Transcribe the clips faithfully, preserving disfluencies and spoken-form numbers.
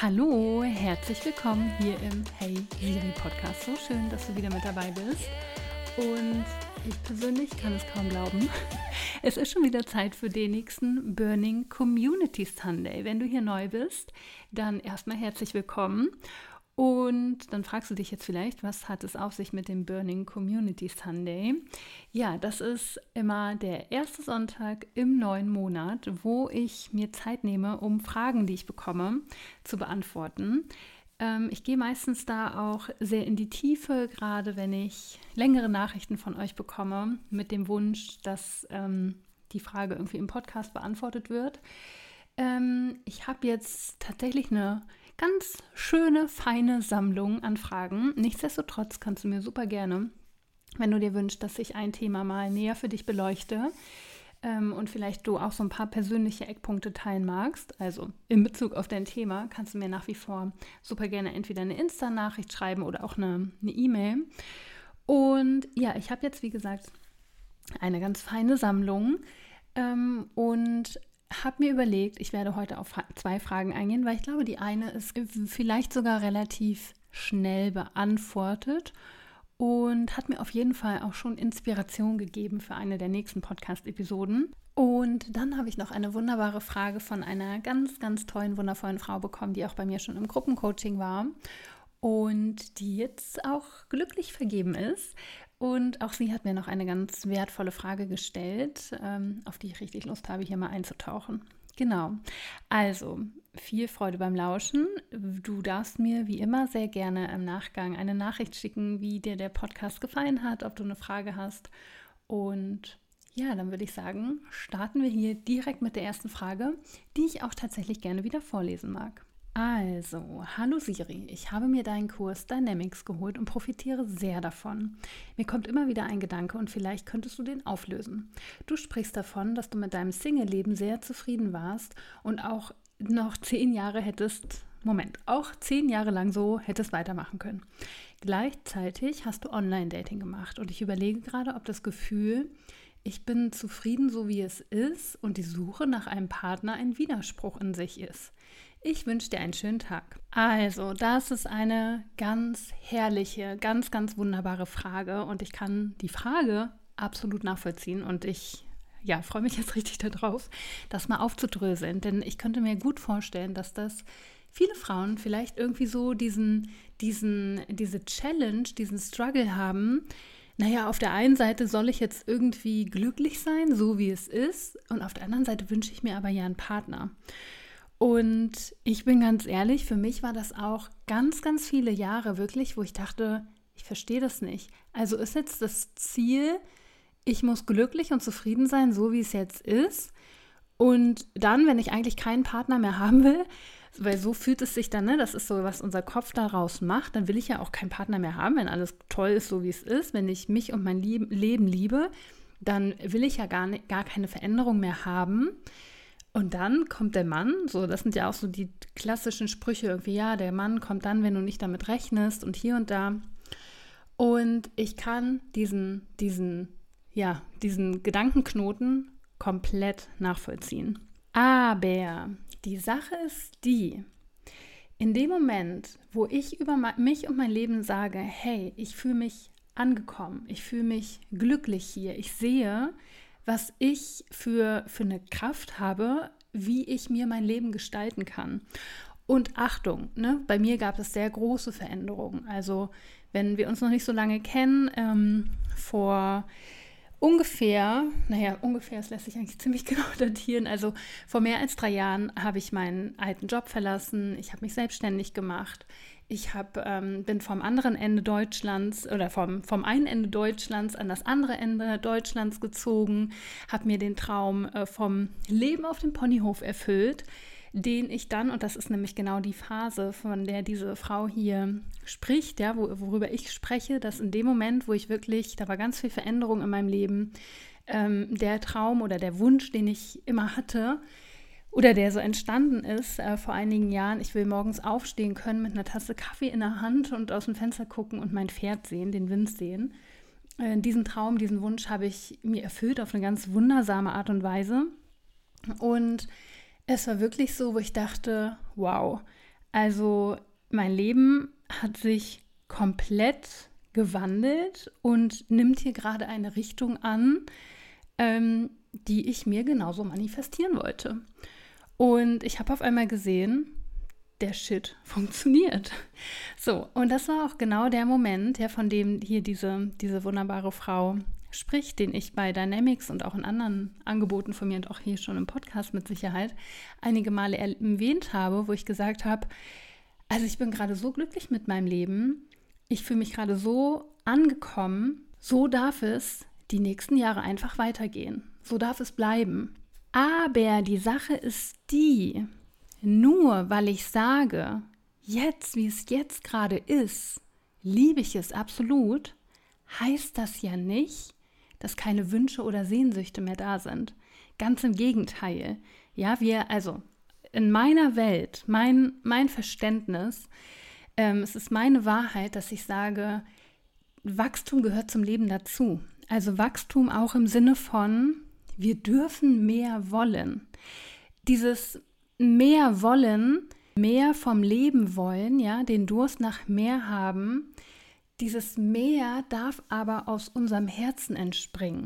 Hallo, herzlich willkommen hier im Hey Siri Podcast. So schön, dass du wieder mit dabei bist. Und ich persönlich kann es kaum glauben. Es ist schon wieder Zeit für den nächsten Burning Community Sunday. Wenn du hier neu bist, dann erstmal herzlich willkommen. Und dann fragst du dich jetzt vielleicht, was hat es auf sich mit dem Burning Community Sunday? Ja, das ist immer der erste Sonntag im neuen Monat, wo ich mir Zeit nehme, um Fragen, die ich bekomme, zu beantworten. Ähm, ich gehe meistens da auch sehr in die Tiefe, gerade wenn ich längere Nachrichten von euch bekomme, mit dem Wunsch, dass ähm, die Frage irgendwie im Podcast beantwortet wird. Ähm, ich habe jetzt tatsächlich eine ganz schöne, feine Sammlung an Fragen. Nichtsdestotrotz kannst du mir super gerne, wenn du dir wünschst, dass ich ein Thema mal näher für dich beleuchte ähm, und vielleicht du auch so ein paar persönliche Eckpunkte teilen magst, also in Bezug auf dein Thema, kannst du mir nach wie vor super gerne entweder eine Insta-Nachricht schreiben oder auch eine eine E-Mail. Und ja, ich habe jetzt, wie gesagt, eine ganz feine Sammlung ähm, und habe mir überlegt, ich werde heute auf zwei Fragen eingehen, weil ich glaube, die eine ist vielleicht sogar relativ schnell beantwortet und hat mir auf jeden Fall auch schon Inspiration gegeben für eine der nächsten Podcast-Episoden. Und dann habe ich noch eine wunderbare Frage von einer ganz, ganz tollen, wundervollen Frau bekommen, die auch bei mir schon im Gruppencoaching war und die jetzt auch glücklich vergeben ist. Und auch sie hat mir noch eine ganz wertvolle Frage gestellt, ähm, auf die ich richtig Lust habe, hier mal einzutauchen. Genau, also viel Freude beim Lauschen. Du darfst mir wie immer sehr gerne im Nachgang eine Nachricht schicken, wie dir der Podcast gefallen hat, ob du eine Frage hast. Und ja, dann würde ich sagen, starten wir hier direkt mit der ersten Frage, die ich auch tatsächlich gerne wieder vorlesen mag. Also, hallo Siri, ich habe mir deinen Kurs Dynamics geholt und profitiere sehr davon. Mir kommt immer wieder ein Gedanke und vielleicht könntest du den auflösen. Du sprichst davon, dass du mit deinem Single-Leben sehr zufrieden warst und auch noch zehn Jahre hättest, Moment, auch zehn Jahre lang so hättest weitermachen können. Gleichzeitig hast du Online-Dating gemacht und ich überlege gerade, ob das Gefühl, ich bin zufrieden, so wie es ist und die Suche nach einem Partner ein Widerspruch in sich ist. Ich wünsche dir einen schönen Tag. Also, das ist eine ganz herrliche, ganz, ganz wunderbare Frage und ich kann die Frage absolut nachvollziehen und ich ja, freue mich jetzt richtig darauf, das mal aufzudröseln, denn ich könnte mir gut vorstellen, dass das viele Frauen vielleicht irgendwie so diesen, diesen, diese Challenge, diesen Struggle haben. Naja, auf der einen Seite soll ich jetzt irgendwie glücklich sein, so wie es ist, und auf der anderen Seite wünsche ich mir aber ja einen Partner. Und ich bin ganz ehrlich, für mich war das auch ganz, ganz viele Jahre wirklich, wo ich dachte, ich verstehe das nicht. Also ist jetzt das Ziel, ich muss glücklich und zufrieden sein, so wie es jetzt ist. Und dann, wenn ich eigentlich keinen Partner mehr haben will, weil so fühlt es sich dann, ne, das ist so, was unser Kopf daraus macht, dann will ich ja auch keinen Partner mehr haben, wenn alles toll ist, so wie es ist. Wenn ich mich und mein Leben liebe, dann will ich ja gar, nicht, gar keine Veränderung mehr haben. Und dann kommt der Mann, so das sind ja auch so die klassischen Sprüche irgendwie, ja, der Mann kommt dann, wenn du nicht damit rechnest und hier und da. Und ich kann diesen, diesen, ja, diesen Gedankenknoten komplett nachvollziehen. Aber die Sache ist die, in dem Moment, wo ich über mich und mein Leben sage, hey, ich fühle mich angekommen, ich fühle mich glücklich hier, ich sehe, was ich für, für eine Kraft habe, wie ich mir mein Leben gestalten kann. Und Achtung, ne, bei mir gab es sehr große Veränderungen. Also wenn wir uns noch nicht so lange kennen, ähm, vor ungefähr, naja, ungefähr, das lässt sich eigentlich ziemlich genau datieren, also vor mehr als drei Jahren habe ich meinen alten Job verlassen, ich habe mich selbstständig gemacht. Ich hab, ähm, bin vom anderen Ende Deutschlands oder vom, vom einen Ende Deutschlands an das andere Ende Deutschlands gezogen, habe mir den Traum äh, vom Leben auf dem Ponyhof erfüllt, den ich dann, und das ist nämlich genau die Phase, von der diese Frau hier spricht, ja, wo, worüber ich spreche, dass in dem Moment, wo ich wirklich, da war ganz viel Veränderung in meinem Leben, ähm, der Traum oder der Wunsch, den ich immer hatte, oder der so entstanden ist äh, vor einigen Jahren, ich will morgens aufstehen können mit einer Tasse Kaffee in der Hand und aus dem Fenster gucken und mein Pferd sehen, den Wind sehen. Äh, diesen Traum, diesen Wunsch habe ich mir erfüllt auf eine ganz wundersame Art und Weise. Und es war wirklich so, wo ich dachte, wow, Also mein Leben hat sich komplett gewandelt und nimmt hier gerade eine Richtung an, ähm, die ich mir genauso manifestieren wollte. Und ich habe auf einmal gesehen, der Shit funktioniert. So, und das war auch genau der Moment, ja, von dem hier diese, diese wunderbare Frau spricht, den ich bei Dynamics und auch in anderen Angeboten von mir und auch hier schon im Podcast mit Sicherheit einige Male erwähnt habe, wo ich gesagt habe, also ich bin gerade so glücklich mit meinem Leben, ich fühle mich gerade so angekommen, so darf es die nächsten Jahre einfach weitergehen, so darf es bleiben. Aber die Sache ist die, nur weil ich sage, jetzt, wie es jetzt gerade ist, liebe ich es absolut, heißt das ja nicht, dass keine Wünsche oder Sehnsüchte mehr da sind. Ganz im Gegenteil. Ja, wir, also in meiner Welt, mein, mein Verständnis, ähm, es ist meine Wahrheit, dass ich sage, Wachstum gehört zum Leben dazu. Also Wachstum auch im Sinne von, wir dürfen mehr wollen. Dieses mehr wollen, mehr vom Leben wollen, ja, den Durst nach mehr haben, dieses mehr darf aber aus unserem Herzen entspringen.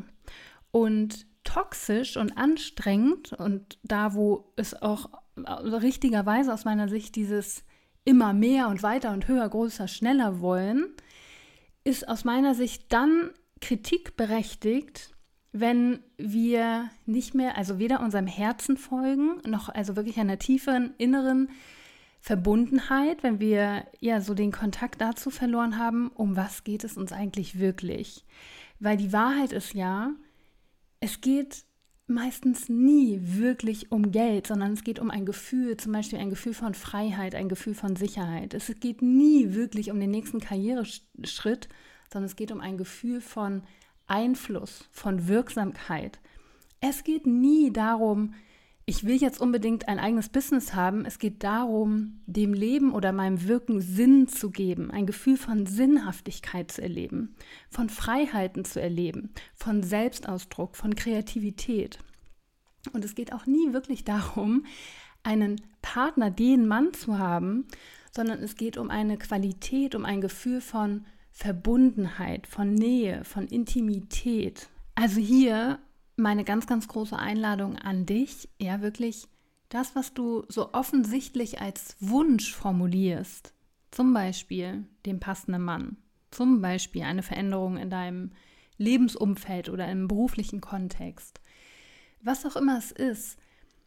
Und toxisch und anstrengend und da, wo es auch richtigerweise aus meiner Sicht dieses immer mehr und weiter und höher, größer, schneller wollen, ist aus meiner Sicht dann kritikberechtigt, wenn wir nicht mehr, also weder unserem Herzen folgen, noch also wirklich einer tieferen inneren Verbundenheit, wenn wir ja so den Kontakt dazu verloren haben, um was geht es uns eigentlich wirklich? Weil die Wahrheit ist ja, es geht meistens nie wirklich um Geld, sondern es geht um ein Gefühl, zum Beispiel ein Gefühl von Freiheit, ein Gefühl von Sicherheit. Es geht nie wirklich um den nächsten Karriereschritt, sondern es geht um ein Gefühl von Einfluss, von Wirksamkeit. Es geht nie darum, ich will jetzt unbedingt ein eigenes Business haben. Es geht darum, dem Leben oder meinem Wirken Sinn zu geben, ein Gefühl von Sinnhaftigkeit zu erleben, von Freiheiten zu erleben, von Selbstausdruck, von Kreativität. Und es geht auch nie wirklich darum, einen Partner, den Mann zu haben, sondern es geht um eine Qualität, um ein Gefühl von Verbundenheit, von Nähe, von Intimität. Also hier meine ganz, ganz große Einladung an dich, ja wirklich das, was du so offensichtlich als Wunsch formulierst, zum Beispiel den passenden Mann, zum Beispiel eine Veränderung in deinem Lebensumfeld oder im beruflichen Kontext, was auch immer es ist,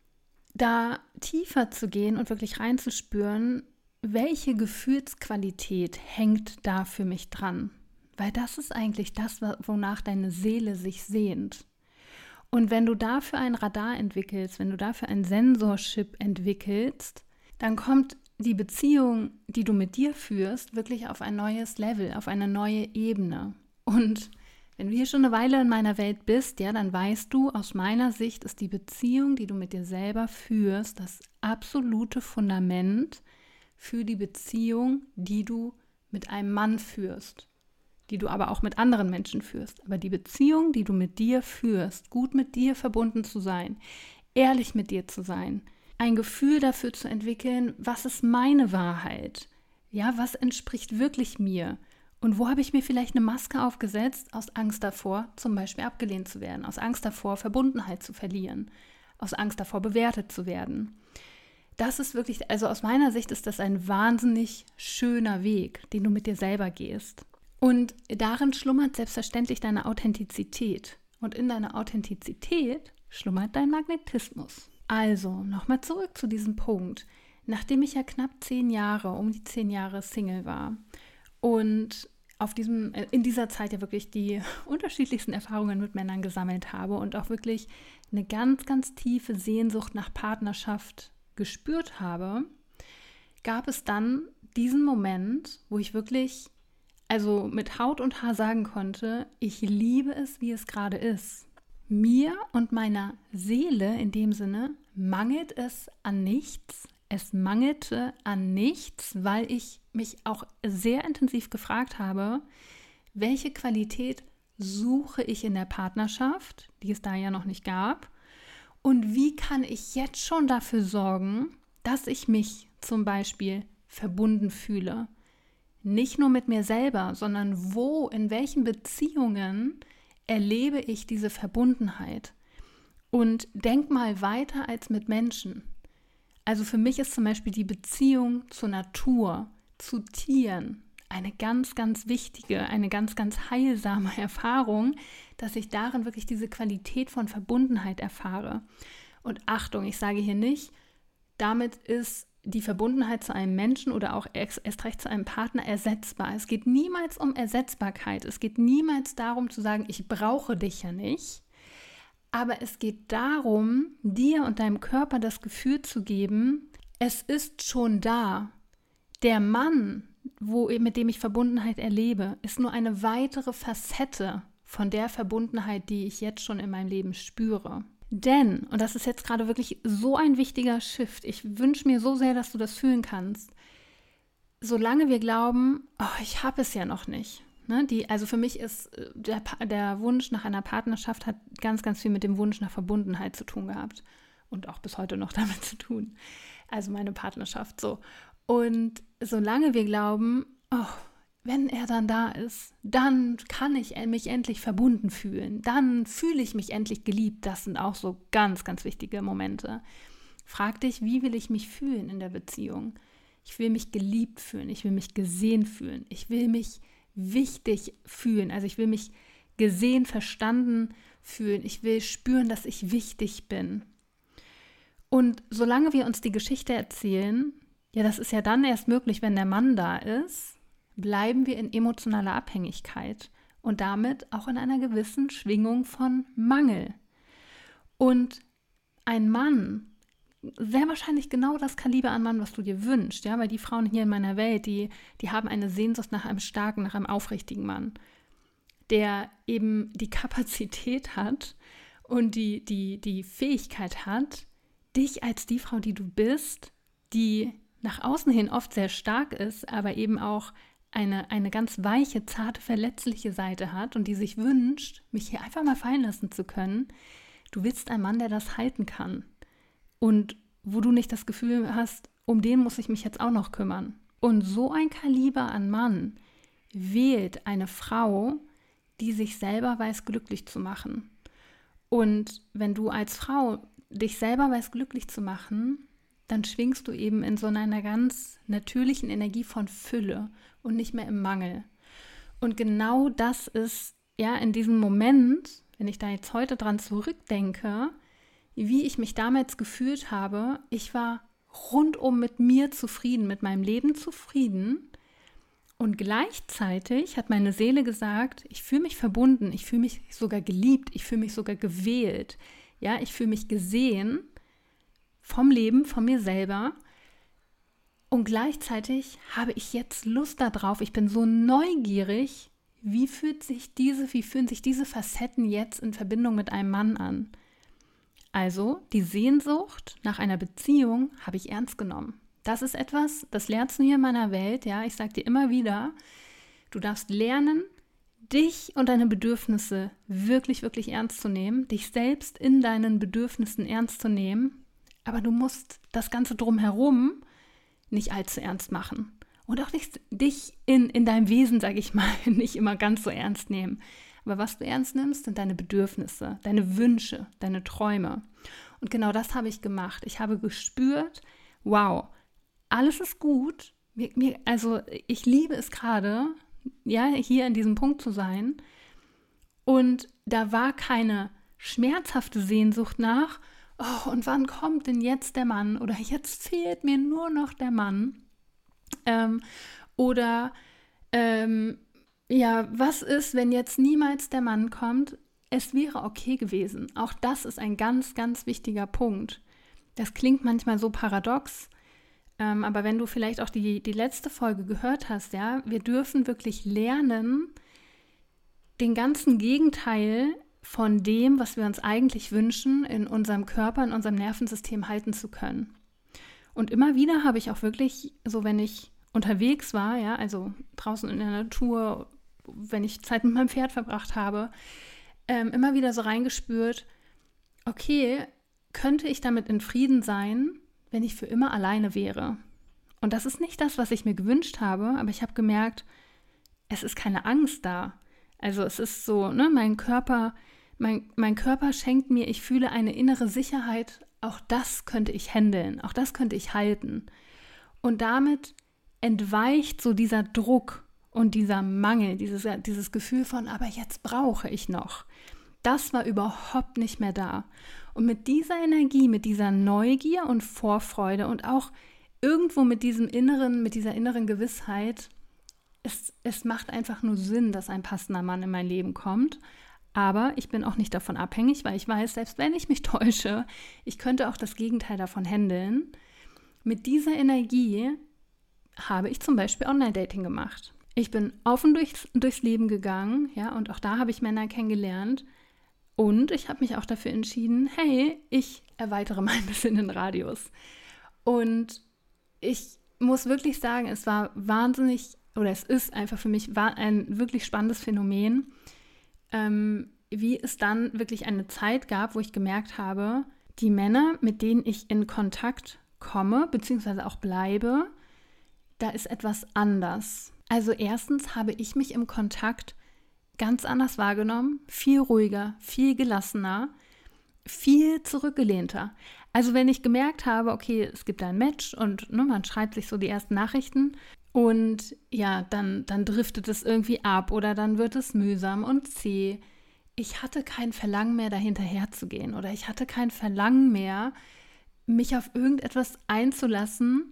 da tiefer zu gehen und wirklich reinzuspüren, welche Gefühlsqualität hängt da für mich dran? Weil das ist eigentlich das, wonach deine Seele sich sehnt. Und wenn du dafür ein Radar entwickelst, wenn du dafür ein Sensorchip entwickelst, dann kommt die Beziehung, die du mit dir führst, wirklich auf ein neues Level, auf eine neue Ebene. Und wenn du hier schon eine Weile in meiner Welt bist, ja, dann weißt du, aus meiner Sicht ist die Beziehung, die du mit dir selber führst, das absolute Fundament für die Beziehung, die du mit einem Mann führst, die du aber auch mit anderen Menschen führst. Aber die Beziehung, die du mit dir führst, gut mit dir verbunden zu sein, ehrlich mit dir zu sein, ein Gefühl dafür zu entwickeln, was ist meine Wahrheit? Ja, was entspricht wirklich mir? Und wo habe ich mir vielleicht eine Maske aufgesetzt, aus Angst davor, zum Beispiel abgelehnt zu werden, aus Angst davor, Verbundenheit zu verlieren, aus Angst davor, bewertet zu werden? Das ist wirklich, also aus meiner Sicht ist das ein wahnsinnig schöner Weg, den du mit dir selber gehst. Und darin schlummert selbstverständlich deine Authentizität. Und in deiner Authentizität schlummert dein Magnetismus. Also, nochmal zurück zu diesem Punkt. Nachdem ich ja knapp zehn Jahre, um die zehn Jahre Single war und auf diesem, in dieser Zeit ja wirklich die unterschiedlichsten Erfahrungen mit Männern gesammelt habe und auch wirklich eine ganz, ganz tiefe Sehnsucht nach Partnerschaft gespürt habe, gab es dann diesen Moment, wo ich wirklich also mit Haut und Haar sagen konnte, ich liebe es, wie es gerade ist. Mir und meiner Seele in dem Sinne mangelt es an nichts. Es mangelte an nichts, weil ich mich auch sehr intensiv gefragt habe, welche Qualität suche ich in der Partnerschaft, die es da ja noch nicht gab, und wie kann ich jetzt schon dafür sorgen, dass ich mich zum Beispiel verbunden fühle. Nicht nur mit mir selber, sondern wo, in welchen Beziehungen erlebe ich diese Verbundenheit. Und denk mal weiter als mit Menschen. Also für mich ist zum Beispiel die Beziehung zur Natur, zu Tieren, eine ganz, ganz wichtige, eine ganz, ganz heilsame Erfahrung, dass ich darin wirklich diese Qualität von Verbundenheit erfahre. Und Achtung, ich sage hier nicht, damit ist die Verbundenheit zu einem Menschen oder auch erst recht zu einem Partner ersetzbar. Es geht niemals um Ersetzbarkeit. Es geht niemals darum zu sagen, ich brauche dich ja nicht. Aber es geht darum, dir und deinem Körper das Gefühl zu geben, es ist schon da. Der Mann, wo, mit dem ich Verbundenheit erlebe, ist nur eine weitere Facette von der Verbundenheit, die ich jetzt schon in meinem Leben spüre. Denn, und das ist jetzt gerade wirklich so ein wichtiger Shift, ich wünsche mir so sehr, dass du das fühlen kannst, solange wir glauben, oh, ich habe es ja noch nicht. Ne, die, also für mich ist der, der Wunsch nach einer Partnerschaft hat ganz, ganz viel mit dem Wunsch nach Verbundenheit zu tun gehabt und auch bis heute noch damit zu tun. Also meine Partnerschaft so. Und solange wir glauben, oh, wenn er dann da ist, dann kann ich mich endlich verbunden fühlen, dann fühle ich mich endlich geliebt. Das sind auch so ganz, ganz wichtige Momente. Frag dich, wie will ich mich fühlen in der Beziehung? Ich will mich geliebt fühlen, ich will mich gesehen fühlen, ich will mich wichtig fühlen. Also ich will mich gesehen, verstanden fühlen. Ich will spüren, dass ich wichtig bin. Und solange wir uns die Geschichte erzählen, ja, das ist ja dann erst möglich, wenn der Mann da ist, bleiben wir in emotionaler Abhängigkeit und damit auch in einer gewissen Schwingung von Mangel. Und ein Mann, sehr wahrscheinlich genau das Kaliber an Mann, was du dir wünschst, ja, weil die Frauen hier in meiner Welt, die, die haben eine Sehnsucht nach einem starken, nach einem aufrichtigen Mann, der eben die Kapazität hat und die, die, die Fähigkeit hat, dich als die Frau, die du bist, die nach außen hin oft sehr stark ist, aber eben auch eine, eine ganz weiche, zarte, verletzliche Seite hat und die sich wünscht, mich hier einfach mal fallen lassen zu können. Du willst einen Mann, der das halten kann. Und wo du nicht das Gefühl hast, um den muss ich mich jetzt auch noch kümmern. Und so ein Kaliber an Mann wählt eine Frau, die sich selber weiß, glücklich zu machen. Und wenn du als Frau dich selber weiß, glücklich zu machen, dann schwingst du eben in so einer ganz natürlichen Energie von Fülle und nicht mehr im Mangel. Und genau das ist ja in diesem Moment, wenn ich da jetzt heute dran zurückdenke, wie ich mich damals gefühlt habe, ich war rundum mit mir zufrieden, mit meinem Leben zufrieden und gleichzeitig hat meine Seele gesagt, ich fühle mich verbunden, ich fühle mich sogar geliebt, ich fühle mich sogar gewählt, ja, ich fühle mich gesehen vom Leben, von mir selber und gleichzeitig habe ich jetzt Lust darauf, ich bin so neugierig, wie fühlt sich diese, wie fühlen sich diese Facetten jetzt in Verbindung mit einem Mann an? Also die Sehnsucht nach einer Beziehung habe ich ernst genommen. Das ist etwas, das lernst du hier in meiner Welt. Ja, ich sage dir immer wieder, du darfst lernen, dich und deine Bedürfnisse wirklich, wirklich ernst zu nehmen, dich selbst in deinen Bedürfnissen ernst zu nehmen. Aber du musst das Ganze drumherum nicht allzu ernst machen. Und auch nicht dich in, in deinem Wesen, sage ich mal, nicht immer ganz so ernst nehmen. Aber was du ernst nimmst, sind deine Bedürfnisse, deine Wünsche, deine Träume. Und genau das habe ich gemacht. Ich habe gespürt, wow, alles ist gut. Mir, mir, also ich liebe es gerade, ja, hier an diesem Punkt zu sein. Und da war keine schmerzhafte Sehnsucht nach, oh, und wann kommt denn jetzt der Mann? Oder jetzt fehlt mir nur noch der Mann. Ähm, oder ähm, ja, was ist, wenn jetzt niemals der Mann kommt? Es wäre okay gewesen. Auch das ist ein ganz, ganz wichtiger Punkt. Das klingt manchmal so paradox, ähm, aber wenn du vielleicht auch die, die letzte Folge gehört hast, ja, wir dürfen wirklich lernen, den ganzen Gegenteil von dem, was wir uns eigentlich wünschen, in unserem Körper, in unserem Nervensystem halten zu können. Und immer wieder habe ich auch wirklich, so wenn ich unterwegs war, ja, also draußen in der Natur, wenn ich Zeit mit meinem Pferd verbracht habe, ähm, immer wieder so reingespürt, okay, könnte ich damit in Frieden sein, wenn ich für immer alleine wäre? Und das ist nicht das, was ich mir gewünscht habe, aber ich habe gemerkt, es ist keine Angst da. Also es ist so, ne, mein Körper, mein, mein Körper schenkt mir, ich fühle eine innere Sicherheit, auch das könnte ich handeln, auch das könnte ich halten. Und damit entweicht so dieser Druck und dieser Mangel, dieses, dieses Gefühl von, aber jetzt brauche ich noch. Das war überhaupt nicht mehr da. Und mit dieser Energie, mit dieser Neugier und Vorfreude und auch irgendwo mit diesem inneren, mit dieser inneren Gewissheit, es, es macht einfach nur Sinn, dass ein passender Mann in mein Leben kommt. Aber ich bin auch nicht davon abhängig, weil ich weiß, selbst wenn ich mich täusche, ich könnte auch das Gegenteil davon handeln. Mit dieser Energie habe ich zum Beispiel Online-Dating gemacht. Ich bin offen durchs, durchs Leben gegangen, ja, und auch da habe ich Männer kennengelernt. Und ich habe mich auch dafür entschieden, hey, ich erweitere mal ein bisschen den Radius. Und ich muss wirklich sagen, es war wahnsinnig, oder es ist einfach für mich ein wirklich spannendes Phänomen, ähm, wie es dann wirklich eine Zeit gab, wo ich gemerkt habe, die Männer, mit denen ich in Kontakt komme, beziehungsweise auch bleibe, da ist etwas anders. Also erstens habe ich mich im Kontakt ganz anders wahrgenommen, viel ruhiger, viel gelassener, viel zurückgelehnter. Also wenn ich gemerkt habe, okay, es gibt ein Match und ne, man schreibt sich so die ersten Nachrichten und ja, dann, dann driftet es irgendwie ab oder dann wird es mühsam und zäh. Ich hatte kein Verlangen mehr, da hinterher zu gehen oder ich hatte kein Verlangen mehr, mich auf irgendetwas einzulassen,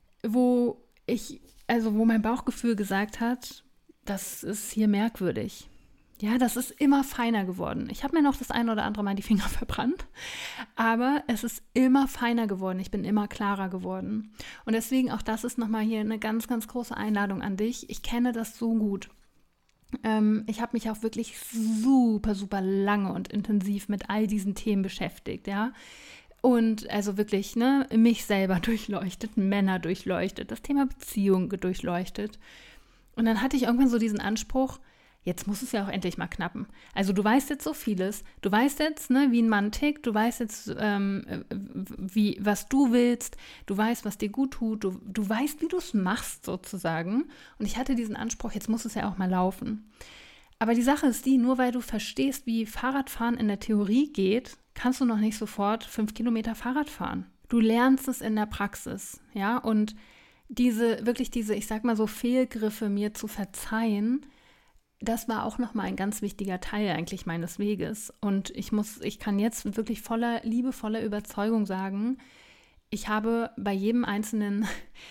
wo ich, also wo mein Bauchgefühl gesagt hat, das ist hier merkwürdig. Ja, das ist immer feiner geworden. Ich habe mir noch das ein oder andere Mal die Finger verbrannt, aber es ist immer feiner geworden. Ich bin immer klarer geworden. Und deswegen auch das ist nochmal hier eine ganz, ganz große Einladung an dich. Ich kenne das so gut. Ähm, ich habe mich auch wirklich super, super lange und intensiv mit all diesen Themen beschäftigt, ja. Und also wirklich, ne, mich selber durchleuchtet, Männer durchleuchtet, das Thema Beziehung durchleuchtet. Und dann hatte ich irgendwann so diesen Anspruch, jetzt muss es ja auch endlich mal knappen. Also du weißt jetzt so vieles, du weißt jetzt, ne, wie ein Mann tickt, du weißt jetzt, ähm, wie, was du willst, du weißt, was dir gut tut, du, du weißt, wie du es machst sozusagen. Und ich hatte diesen Anspruch, jetzt muss es ja auch mal laufen. Aber die Sache ist die, nur weil du verstehst, wie Fahrradfahren in der Theorie geht, kannst du noch nicht sofort fünf Kilometer Fahrrad fahren. Du lernst es in der Praxis, ja, und diese, wirklich diese, ich sag mal so Fehlgriffe mir zu verzeihen, das war auch nochmal ein ganz wichtiger Teil eigentlich meines Weges. Und ich muss, ich kann jetzt wirklich voller liebevoller Überzeugung sagen, ich habe bei jedem einzelnen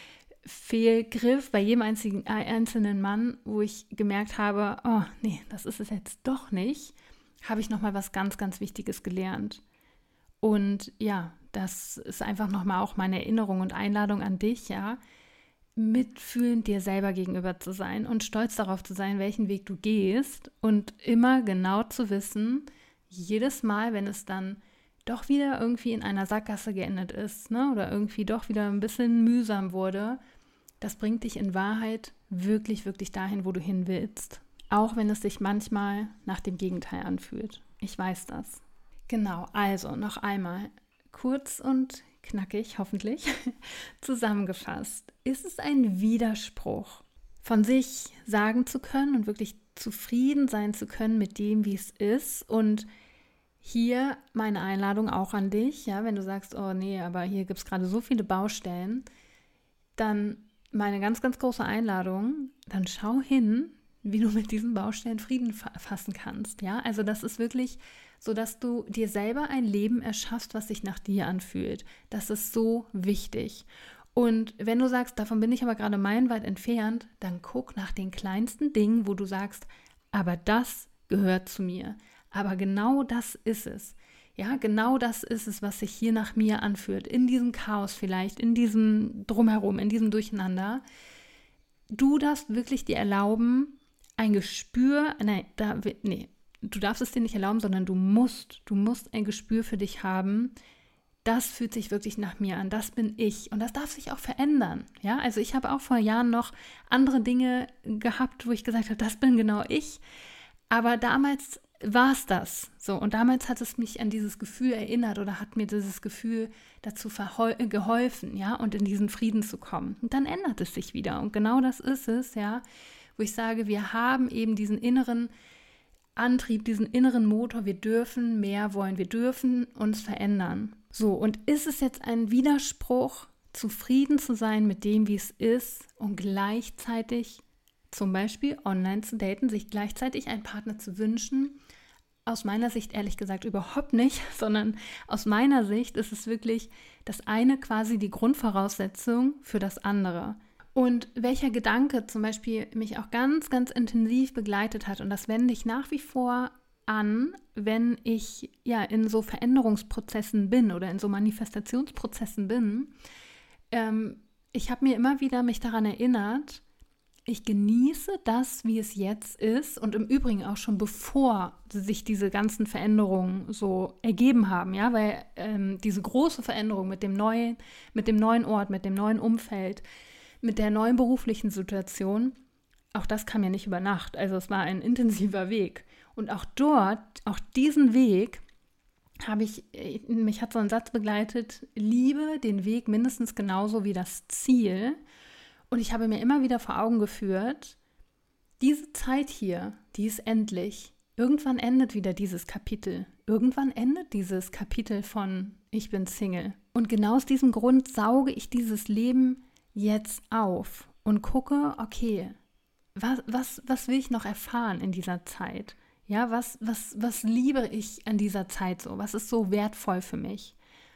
Fehlgriff, bei jedem einzigen, äh, einzelnen Mann, wo ich gemerkt habe, oh nee, das ist es jetzt doch nicht, habe ich nochmal was ganz, ganz Wichtiges gelernt. Und ja, das ist einfach nochmal auch meine Erinnerung und Einladung an dich, ja, mitfühlend dir selber gegenüber zu sein und stolz darauf zu sein, welchen Weg du gehst und immer genau zu wissen, jedes Mal, wenn es dann doch wieder irgendwie in einer Sackgasse geendet ist, ne, oder irgendwie doch wieder ein bisschen mühsam wurde, das bringt dich in Wahrheit wirklich, wirklich dahin, wo du hin willst. Auch wenn es sich manchmal nach dem Gegenteil anfühlt. Ich weiß das. Genau, also noch einmal kurz und knackig, hoffentlich, zusammengefasst. Ist es ein Widerspruch, von sich sagen zu können und wirklich zufrieden sein zu können mit dem, wie es ist? Und hier meine Einladung auch an dich, ja, wenn du sagst, oh nee, aber hier gibt es gerade so viele Baustellen, dann meine ganz, ganz große Einladung, dann schau hin, wie du mit diesen Baustellen Frieden fassen kannst, ja, also das ist wirklich so, dass du dir selber ein Leben erschaffst, was sich nach dir anfühlt. Das ist so wichtig. Und wenn du sagst, davon bin ich aber gerade meilenweit entfernt, dann guck nach den kleinsten Dingen, wo du sagst, aber das gehört zu mir. Aber genau das ist es. Ja, genau das ist es, was sich hier nach mir anfühlt. In diesem Chaos vielleicht, in diesem Drumherum, in diesem Durcheinander. Du darfst wirklich dir erlauben, ein Gespür, nein, da, nee, du darfst es dir nicht erlauben, sondern du musst, du musst ein Gespür für dich haben, das fühlt sich wirklich nach mir an, das bin ich und das darf sich auch verändern, ja, also ich habe auch vor Jahren noch andere Dinge gehabt, wo ich gesagt habe, das bin genau ich, aber damals war es das. So, und damals hat es mich an dieses Gefühl erinnert oder hat mir dieses Gefühl dazu verhol- geholfen, ja, und in diesen Frieden zu kommen. Und dann ändert es sich wieder. Und genau das ist es, ja, wo ich sage, wir haben eben diesen inneren Antrieb, diesen inneren Motor, wir dürfen mehr wollen, wir dürfen uns verändern. So, und ist es jetzt ein Widerspruch, zufrieden zu sein mit dem, wie es ist und gleichzeitig zum Beispiel online zu daten, sich gleichzeitig einen Partner zu wünschen? Aus meiner Sicht ehrlich gesagt überhaupt nicht, sondern aus meiner Sicht ist es wirklich das eine quasi die Grundvoraussetzung für das andere. Und welcher Gedanke zum Beispiel mich auch ganz, ganz intensiv begleitet hat, und das wende ich nach wie vor an, wenn ich ja in so Veränderungsprozessen bin oder in so Manifestationsprozessen bin. Ähm, ich habe mir immer wieder mich daran erinnert, ich genieße das, wie es jetzt ist, und im Übrigen auch schon bevor sich diese ganzen Veränderungen so ergeben haben, ja, weil ähm, diese große Veränderung mit dem neuen, mit dem neuen Ort, mit dem neuen Umfeld, mit der neuen beruflichen Situation, auch das kam ja nicht über Nacht, also es war ein intensiver Weg. Und auch dort, auch diesen Weg, habe ich, mich hat so ein Satz begleitet, liebe den Weg mindestens genauso wie das Ziel. Und ich habe mir immer wieder vor Augen geführt, diese Zeit hier, die ist endlich. Irgendwann endet wieder dieses Kapitel. Irgendwann endet dieses Kapitel von Ich bin Single. Und genau aus diesem Grund sauge ich dieses Leben jetzt auf und gucke, okay, was, was, was will ich noch erfahren in dieser Zeit? Ja, was, was, was liebe ich an dieser Zeit so? Was ist so wertvoll für mich?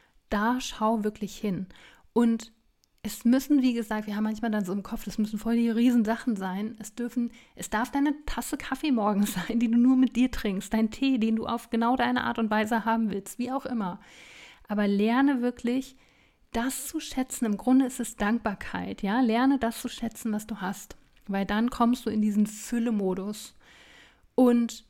Da schau wirklich hin. Und es müssen, wie gesagt, wir haben manchmal dann so im Kopf, das müssen voll die riesen Sachen sein. Es dürfen, es darf deine Tasse Kaffee morgens sein, die du nur mit dir trinkst, dein Tee, den du auf genau deine Art und Weise haben willst, wie auch immer. Aber lerne wirklich, das zu schätzen. Im Grunde ist es Dankbarkeit, ja. Lerne das zu schätzen, was du hast, weil dann kommst du in diesen Fülle-Modus. Und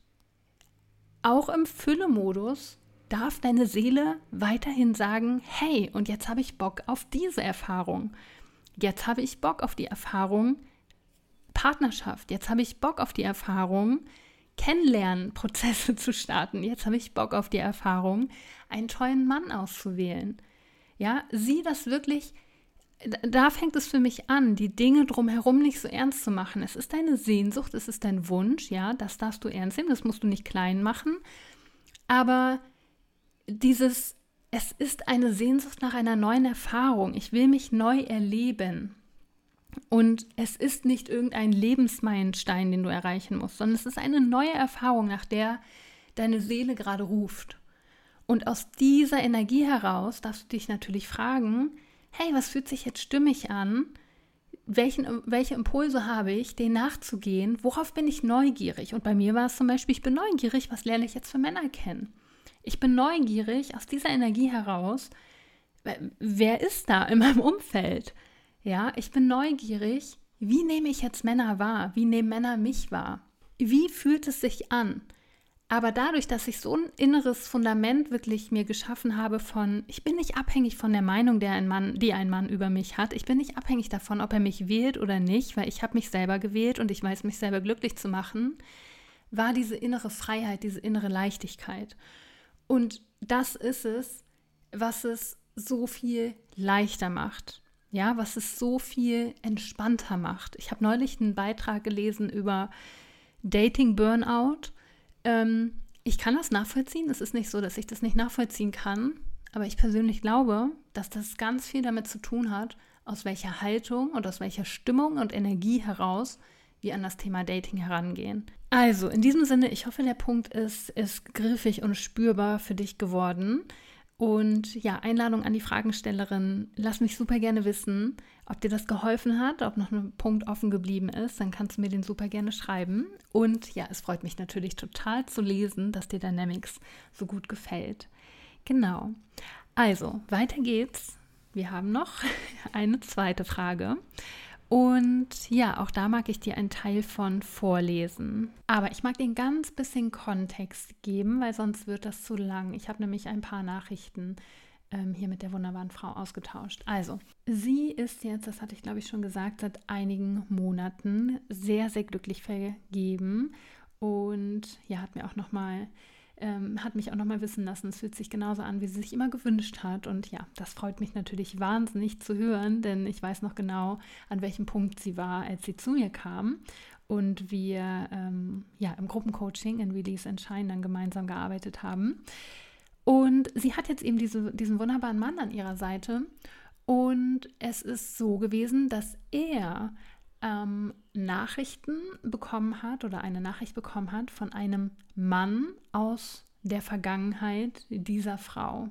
auch im Fülle-Modus darf deine Seele weiterhin sagen, hey, und jetzt habe ich Bock auf diese Erfahrung. Jetzt habe ich Bock auf die Erfahrung Partnerschaft. Jetzt habe ich Bock auf die Erfahrung Kennenlernen, Prozesse zu starten. Jetzt habe ich Bock auf die Erfahrung, einen tollen Mann auszuwählen. Ja, sieh das wirklich, da fängt es für mich an, die Dinge drumherum nicht so ernst zu machen. Es ist deine Sehnsucht, es ist dein Wunsch, ja, das darfst du ernst nehmen, das musst du nicht klein machen. Aber dieses, es ist eine Sehnsucht nach einer neuen Erfahrung. Ich will mich neu erleben. Und es ist nicht irgendein Lebensmeilenstein, den du erreichen musst, sondern es ist eine neue Erfahrung, nach der deine Seele gerade ruft. Und aus dieser Energie heraus darfst du dich natürlich fragen, hey, was fühlt sich jetzt stimmig an? Welchen, welche Impulse habe ich, denen nachzugehen? Worauf bin ich neugierig? Und bei mir war es zum Beispiel, ich bin neugierig, was lerne ich jetzt für Männer kennen? Ich bin neugierig aus dieser Energie heraus, wer ist da in meinem Umfeld? Ja, ich bin neugierig, wie nehme ich jetzt Männer wahr? Wie nehmen Männer mich wahr? Wie fühlt es sich an? Aber dadurch, dass ich so ein inneres Fundament wirklich mir geschaffen habe von, ich bin nicht abhängig von der Meinung, der ein Mann, die ein Mann über mich hat. Ich bin nicht abhängig davon, ob er mich wählt oder nicht, weil ich habe mich selber gewählt und ich weiß, mich selber glücklich zu machen, war diese innere Freiheit, diese innere Leichtigkeit. Und das ist es, was es so viel leichter macht. Ja, was es so viel entspannter macht. Ich habe neulich einen Beitrag gelesen über Dating Burnout. Ähm, ich kann das nachvollziehen. Es ist nicht so, dass ich das nicht nachvollziehen kann. Aber ich persönlich glaube, dass das ganz viel damit zu tun hat, aus welcher Haltung und aus welcher Stimmung und Energie heraus wir an das Thema Dating herangehen. Also, in diesem Sinne, ich hoffe, der Punkt ist, ist griffig und spürbar für dich geworden. Und ja, Einladung an die Fragenstellerin. Lass mich super gerne wissen, ob dir das geholfen hat, ob noch ein Punkt offen geblieben ist. Dann kannst du mir den super gerne schreiben. Und ja, es freut mich natürlich total zu lesen, dass dir Dynamics so gut gefällt. Genau. Also, weiter geht's. Wir haben noch eine zweite Frage. Und ja, auch da mag ich dir einen Teil von vorlesen. Aber ich mag dir ein ganz bisschen Kontext geben, weil sonst wird das zu lang. Ich habe nämlich ein paar Nachrichten ähm, hier mit der wunderbaren Frau ausgetauscht. Also, sie ist jetzt, das hatte ich glaube ich schon gesagt, seit einigen Monaten sehr, sehr glücklich vergeben und ja, hat mir auch nochmal ähm, hat mich auch nochmal wissen lassen, es fühlt sich genauso an, wie sie sich immer gewünscht hat. Und ja, das freut mich natürlich wahnsinnig zu hören, denn ich weiß noch genau, an welchem Punkt sie war, als sie zu mir kam und wir ähm, ja, im Gruppencoaching in Release and Shine dann gemeinsam gearbeitet haben. Und sie hat jetzt eben diese, diesen wunderbaren Mann an ihrer Seite. Und es ist so gewesen, dass er ähm, Nachrichten bekommen hat oder eine Nachricht bekommen hat von einem Mann aus der Vergangenheit dieser Frau.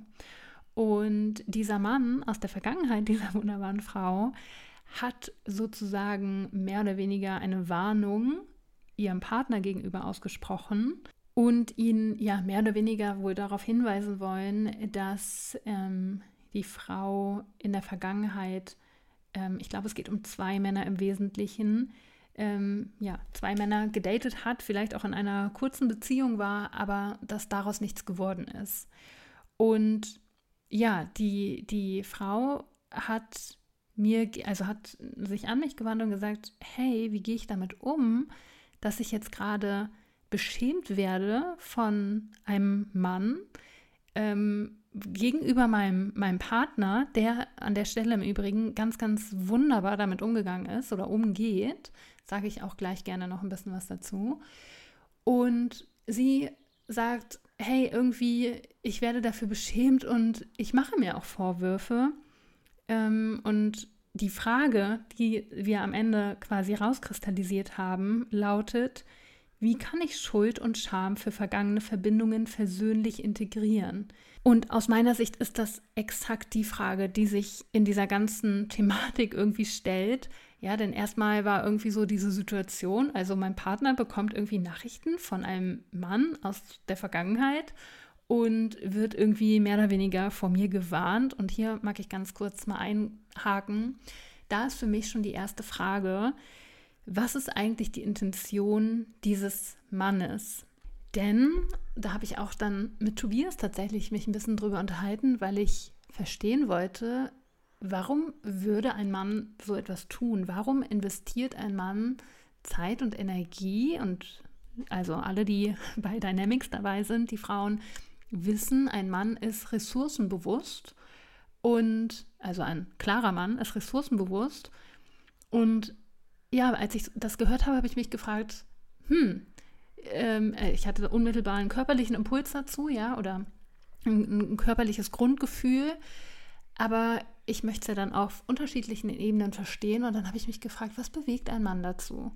Und dieser Mann aus der Vergangenheit dieser wunderbaren Frau hat sozusagen mehr oder weniger eine Warnung ihrem Partner gegenüber ausgesprochen und ihn ja mehr oder weniger wohl darauf hinweisen wollen, dass ähm, die Frau in der Vergangenheit, ähm, ich glaube, es geht um zwei Männer im Wesentlichen, ähm, ja, zwei Männer gedatet hat, vielleicht auch in einer kurzen Beziehung war, aber dass daraus nichts geworden ist. Und ja, die, die Frau hat mir, also hat sich an mich gewandt und gesagt, hey, wie gehe ich damit um, dass ich jetzt gerade beschämt werde von einem Mann ähm, gegenüber meinem, meinem Partner, der an der Stelle im Übrigen ganz, ganz wunderbar damit umgegangen ist oder umgeht. Sage ich auch gleich gerne noch ein bisschen was dazu. Und sie sagt, hey, irgendwie, ich werde dafür beschämt und ich mache mir auch Vorwürfe. Ähm, und die Frage, die wir am Ende quasi rauskristallisiert haben, lautet, wie kann ich Schuld und Scham für vergangene Verbindungen versöhnlich integrieren? Und aus meiner Sicht ist das exakt die Frage, die sich in dieser ganzen Thematik irgendwie stellt. Ja, denn erstmal war irgendwie so diese Situation, also mein Partner bekommt irgendwie Nachrichten von einem Mann aus der Vergangenheit und wird irgendwie mehr oder weniger vor mir gewarnt. Und hier mag ich ganz kurz mal einhaken. Da ist für mich schon die erste Frage, was ist eigentlich die Intention dieses Mannes? Denn da habe ich auch dann mit Tobias tatsächlich mich ein bisschen drüber unterhalten, weil ich verstehen wollte, warum würde ein Mann so etwas tun? Warum investiert ein Mann Zeit und Energie? Und also alle, die bei Dynamics dabei sind, die Frauen, wissen, ein Mann ist ressourcenbewusst und also ein klarer Mann ist ressourcenbewusst. Und ja, als ich das gehört habe, habe ich mich gefragt, hm, ähm, ich hatte unmittelbar einen körperlichen Impuls dazu, ja, oder ein, ein körperliches Grundgefühl, aber ich möchte es ja dann auf unterschiedlichen Ebenen verstehen und dann habe ich mich gefragt, was bewegt ein Mann dazu?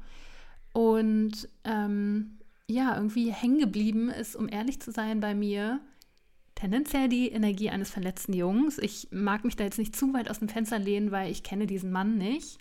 Und ähm, ja, irgendwie hängen geblieben ist, um ehrlich zu sein, bei mir tendenziell die Energie eines verletzten Jungs. Ich mag mich da jetzt nicht zu weit aus dem Fenster lehnen, weil ich kenne diesen Mann nicht.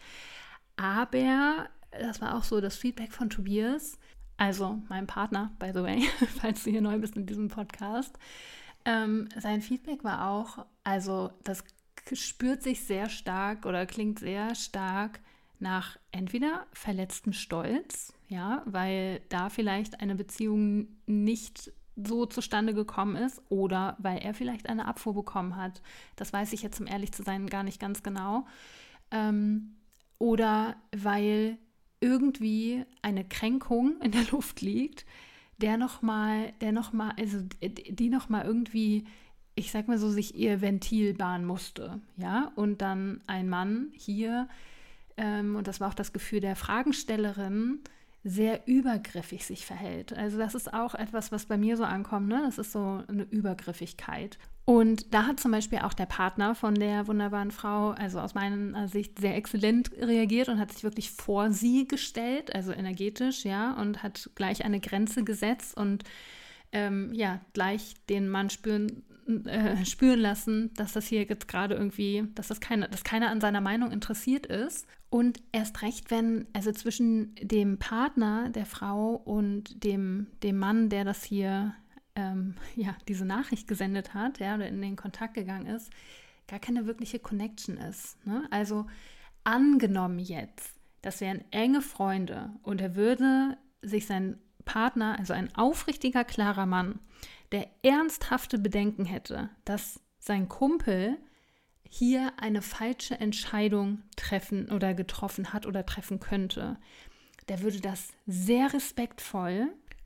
Aber das war auch so das Feedback von Tobias, also meinem Partner, by the way, falls du hier neu bist in diesem Podcast. Ähm, sein Feedback war auch, also das spürt sich sehr stark oder klingt sehr stark nach entweder verletztem Stolz, ja, weil da vielleicht eine Beziehung nicht so zustande gekommen ist oder weil er vielleicht eine Abfuhr bekommen hat. Das weiß ich jetzt, um ehrlich zu sein, gar nicht ganz genau. Ähm, oder weil irgendwie eine Kränkung in der Luft liegt, der nochmal, der nochmal, also die nochmal irgendwie, ich sag mal so, sich ihr Ventil bahnen musste, ja, und dann ein Mann hier, ähm, und das war auch das Gefühl der Fragenstellerin, sehr übergriffig sich verhält. Also das ist auch etwas, was bei mir so ankommt, ne? Das ist so eine Übergriffigkeit. Und da hat zum Beispiel auch der Partner von der wunderbaren Frau, also aus meiner Sicht, sehr exzellent reagiert und hat sich wirklich vor sie gestellt, also energetisch, ja, und hat gleich eine Grenze gesetzt und ähm, ja, gleich den Mann spüren, äh, spüren lassen, dass das hier jetzt gerade irgendwie, dass das keine, dass keiner an seiner Meinung interessiert ist. Und erst recht, wenn, also zwischen dem Partner der Frau und dem, dem Mann, der das hier, ähm, ja, diese Nachricht gesendet hat, ja, oder in den Kontakt gegangen ist, gar keine wirkliche Connection ist, ne? Also angenommen jetzt, das wären enge Freunde und er würde sich seinen Partner, also ein aufrichtiger, klarer Mann, der ernsthafte Bedenken hätte, dass sein Kumpel hier eine falsche Entscheidung treffen oder getroffen hat oder treffen könnte, der würde das sehr respektvoll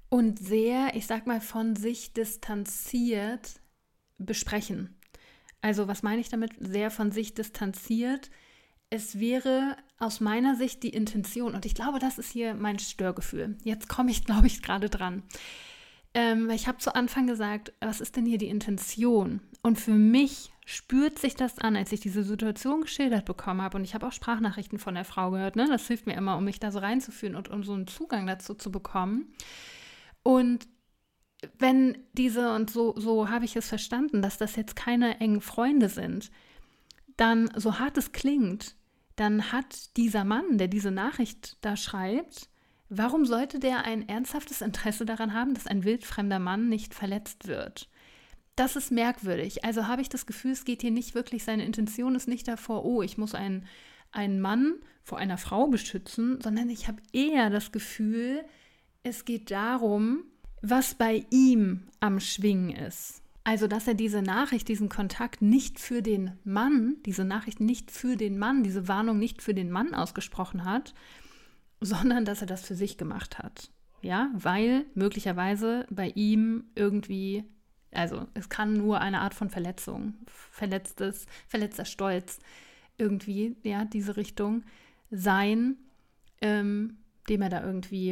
und sehr, ich sag mal, von sich distanziert besprechen. Also was meine ich damit? Sehr von sich distanziert. Es wäre aus meiner Sicht die Intention, und ich glaube, das ist hier mein Störgefühl. Jetzt komme ich, glaube ich, gerade dran. Ähm, ich habe zu Anfang gesagt, was ist denn hier die Intention? Und für mich spürt sich das an, als ich diese Situation geschildert bekommen habe. Und ich habe auch Sprachnachrichten von der Frau gehört. Ne? Das hilft mir immer, um mich da so reinzuführen und um so einen Zugang dazu zu bekommen. Und wenn diese, und so, so habe ich es verstanden, dass das jetzt keine engen Freunde sind, dann, so hart es klingt, dann hat dieser Mann, der diese Nachricht da schreibt, warum sollte der ein ernsthaftes Interesse daran haben, dass ein wildfremder Mann nicht verletzt wird? Das ist merkwürdig. Also habe ich das Gefühl, es geht hier nicht wirklich, seine Intention ist nicht davor, oh, ich muss einen, einen Mann vor einer Frau beschützen, sondern ich habe eher das Gefühl, es geht darum, was bei ihm am Schwingen ist. Also, dass er diese Nachricht, diesen Kontakt nicht für den Mann, diese Nachricht nicht für den Mann, diese Warnung nicht für den Mann ausgesprochen hat, sondern dass er das für sich gemacht hat. Ja, weil möglicherweise bei ihm irgendwie, also es kann nur eine Art von Verletzung, verletztes, verletzter Stolz irgendwie, ja, diese Richtung sein, ähm, dem er da irgendwie,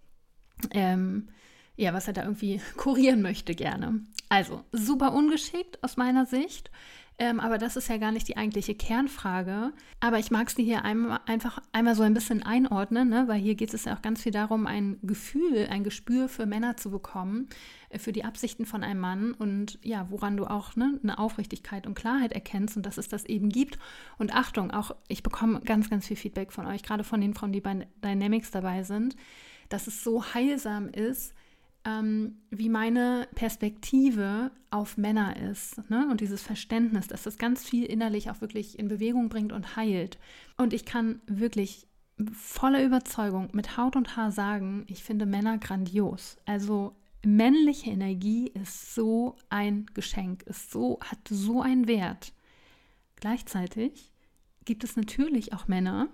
ähm, ja, was er da irgendwie kurieren möchte gerne. Also, super ungeschickt aus meiner Sicht, ähm, aber das ist ja gar nicht die eigentliche Kernfrage. Aber ich mag sie hier einmal, einfach einmal so ein bisschen einordnen, ne? Weil hier geht es ja auch ganz viel darum, ein Gefühl, ein Gespür für Männer zu bekommen, äh, für die Absichten von einem Mann und ja, woran du auch ne, eine Aufrichtigkeit und Klarheit erkennst und dass es das eben gibt. Und Achtung, auch ich bekomme ganz, ganz viel Feedback von euch, gerade von den Frauen, die bei Dynamics dabei sind, dass es so heilsam ist, Ähm, wie meine Perspektive auf Männer ist, ne? Und dieses Verständnis, dass das ganz viel innerlich auch wirklich in Bewegung bringt und heilt. Und ich kann wirklich voller Überzeugung mit Haut und Haar sagen, ich finde Männer grandios. Also männliche Energie ist so ein Geschenk, ist so, hat so einen Wert. Gleichzeitig gibt es natürlich auch Männer,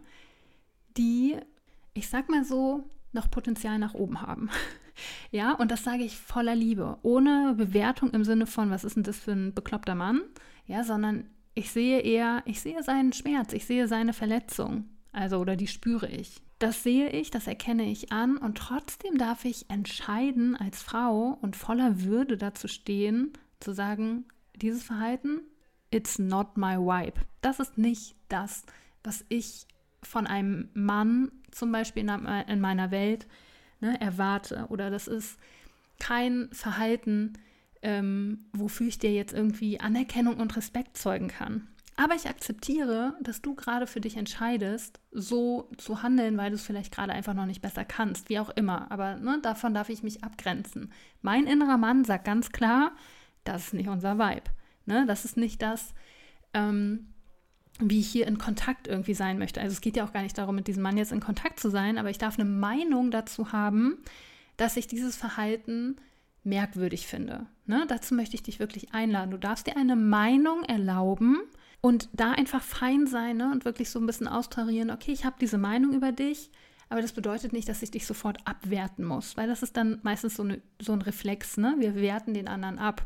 die, ich sag mal so, noch Potenzial nach oben haben. Ja, und das sage ich voller Liebe, ohne Bewertung im Sinne von, was ist denn das für ein bekloppter Mann, ja, sondern ich sehe eher, ich sehe seinen Schmerz, ich sehe seine Verletzung, also oder die spüre ich. Das sehe ich, das erkenne ich an und trotzdem darf ich entscheiden als Frau und voller Würde dazu stehen, zu sagen, dieses Verhalten, it's not my vibe. Das ist nicht das, was ich von einem Mann zum Beispiel in meiner Welt Ne, erwarte oder das ist kein Verhalten, ähm, wofür ich dir jetzt irgendwie Anerkennung und Respekt zeugen kann. Aber ich akzeptiere, dass du gerade für dich entscheidest, so zu handeln, weil du es vielleicht gerade einfach noch nicht besser kannst, wie auch immer. Aber ne, davon darf ich mich abgrenzen. Mein innerer Mann sagt ganz klar, das ist nicht unser Vibe. Ne, das ist nicht das, ähm, wie ich hier in Kontakt irgendwie sein möchte. Also es geht ja auch gar nicht darum, mit diesem Mann jetzt in Kontakt zu sein, aber ich darf eine Meinung dazu haben, dass ich dieses Verhalten merkwürdig finde. Ne? Dazu möchte ich dich wirklich einladen. Du darfst dir eine Meinung erlauben und da einfach fein sein, ne? Und wirklich so ein bisschen austarieren, okay, ich habe diese Meinung über dich, aber das bedeutet nicht, dass ich dich sofort abwerten muss, weil das ist dann meistens so, eine, so ein Reflex, ne? Wir werten den anderen ab.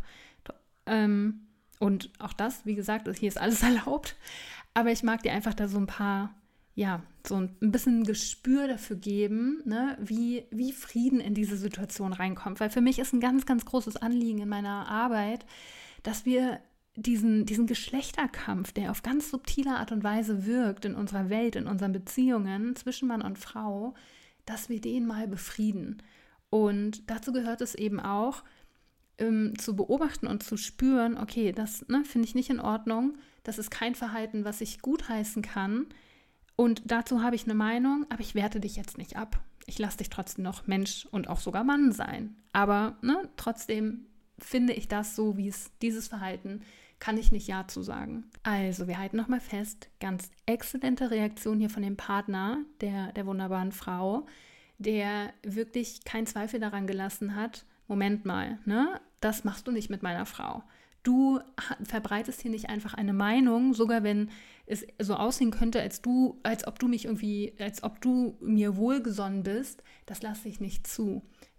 Ähm, und auch das, wie gesagt, hier ist alles erlaubt. Aber ich mag dir einfach da so ein paar, ja, so ein bisschen Gespür dafür geben, ne, wie, wie Frieden in diese Situation reinkommt. Weil für mich ist ein ganz, ganz großes Anliegen in meiner Arbeit, dass wir diesen, diesen Geschlechterkampf, der auf ganz subtile Art und Weise wirkt in unserer Welt, in unseren Beziehungen zwischen Mann und Frau, dass wir den mal befrieden. Und dazu gehört es eben auch, ähm, zu beobachten und zu spüren, okay, das ne, finde ich nicht in Ordnung, das ist kein Verhalten, was ich gutheißen kann und dazu habe ich eine Meinung, aber ich werte dich jetzt nicht ab. Ich lasse dich trotzdem noch Mensch und auch sogar Mann sein. Aber ne, trotzdem finde ich das so, wie es dieses Verhalten, kann ich nicht Ja zu sagen. Also, wir halten nochmal fest, ganz exzellente Reaktion hier von dem Partner der, der wunderbaren Frau, der wirklich keinen Zweifel daran gelassen hat, Moment mal, ne, das machst du nicht mit meiner Frau. Du verbreitest hier nicht einfach eine Meinung, sogar wenn es so aussehen könnte, als du, als ob du mich irgendwie, als ob du mir wohlgesonnen bist, das lasse ich nicht zu.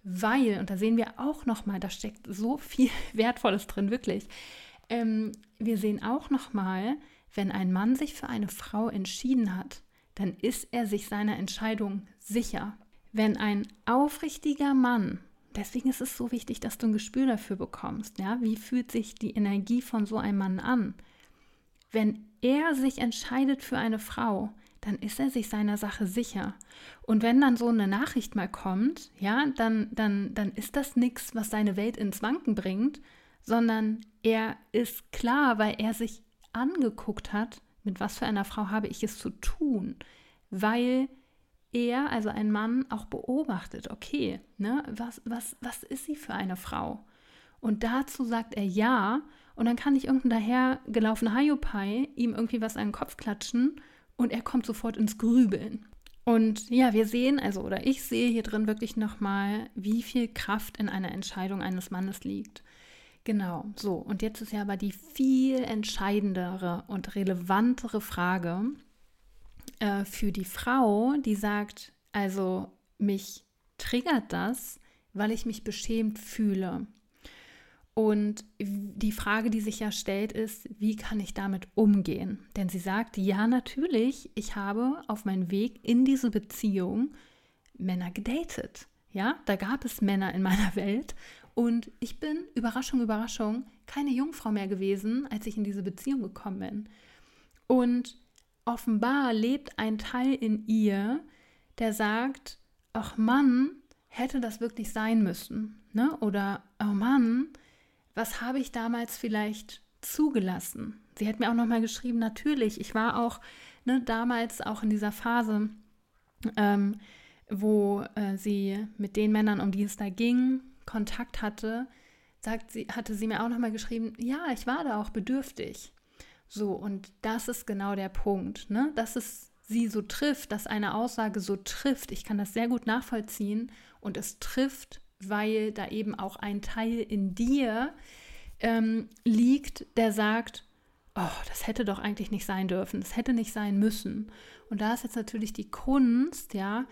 weil, und da sehen wir auch nochmal, da steckt so viel Wertvolles drin, wirklich. Ähm, wir sehen auch nochmal, wenn ein Mann sich für eine Frau entschieden hat, dann ist er sich seiner Entscheidung sicher. Wenn ein aufrichtiger Mann, deswegen ist es so wichtig, dass du ein Gespür dafür bekommst, ja, wie fühlt sich die Energie von so einem Mann an? Wenn er sich entscheidet für eine Frau, dann ist er sich seiner Sache sicher. Und wenn dann so eine Nachricht mal kommt, ja, dann, dann, dann ist das nichts, was seine Welt ins Wanken bringt, sondern er ist klar, weil er sich angeguckt hat, mit was für einer Frau habe ich es zu tun, weil er, also ein Mann, auch beobachtet, okay, ne, was, was, was ist sie für eine Frau? Und dazu sagt er ja, und dann kann nicht irgendein dahergelaufener Hiopai ihm irgendwie was an den Kopf klatschen und er kommt sofort ins Grübeln. Und ja, wir sehen, also oder ich sehe hier drin wirklich nochmal, wie viel Kraft in einer Entscheidung eines Mannes liegt. Genau, so. Und jetzt ist ja aber die viel entscheidendere und relevantere Frage äh, für die Frau, die sagt, also mich triggert das, weil ich mich beschämt fühle. Und die Frage, die sich ja stellt, ist, wie kann ich damit umgehen? Denn sie sagt, ja, natürlich, ich habe auf meinem Weg in diese Beziehung Männer gedatet. Ja, da gab es Männer in meiner Welt und ich bin, Überraschung, Überraschung, keine Jungfrau mehr gewesen, als ich in diese Beziehung gekommen bin. Und offenbar lebt ein Teil in ihr, der sagt, ach Mann, hätte das wirklich sein müssen? Ne? Oder, oh Mann, was habe ich damals vielleicht zugelassen? Sie hat mir auch nochmal geschrieben, natürlich, ich war auch ne, damals auch in dieser Phase, ähm, wo äh, sie mit den Männern, um die es da ging, Kontakt hatte, sagt sie, hatte sie mir auch nochmal geschrieben, ja, ich war da auch bedürftig. So, und das ist genau der Punkt, ne? Dass es sie so trifft, dass eine Aussage so trifft. Ich kann das sehr gut nachvollziehen und es trifft, weil da eben auch ein Teil in dir ähm, liegt, der sagt, oh, das hätte doch eigentlich nicht sein dürfen, das hätte nicht sein müssen. Und da ist jetzt natürlich die Kunst, ja,